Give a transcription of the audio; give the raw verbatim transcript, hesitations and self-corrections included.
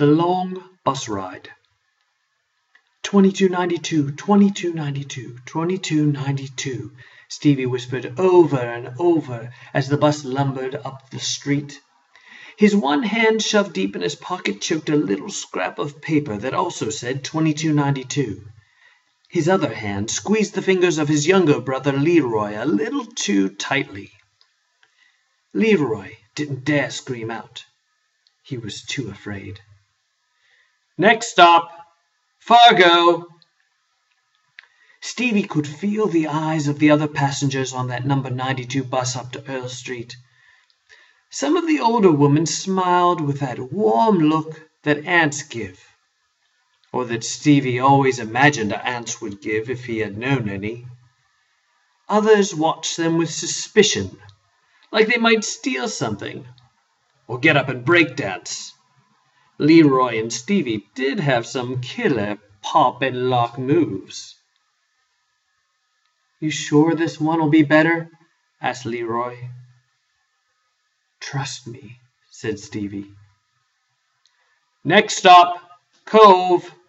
The long bus ride. twenty-two ninety-two, twenty-two ninety-two, twenty-two ninety-two, Stevie whispered over and over as the bus lumbered up the street. His one hand shoved deep in his pocket choked a little scrap of paper that also said twenty-two ninety-two. His other hand squeezed the fingers of his younger brother Leroy a little too tightly. Leroy didn't dare scream out. He was too afraid. "Next stop, Fargo!" Stevie could feel the eyes of the other passengers on that number ninety-two bus up to Earl Street. Some of the older women smiled with that warm look that aunts give, or that Stevie always imagined aunts would give if he had known any. Others watched them with suspicion, like they might steal something, or get up and break dance. Leroy and Stevie did have some killer pop and lock moves. "You sure this one'll be better?" asked Leroy. "Trust me," said Stevie. "Next stop, Cove!"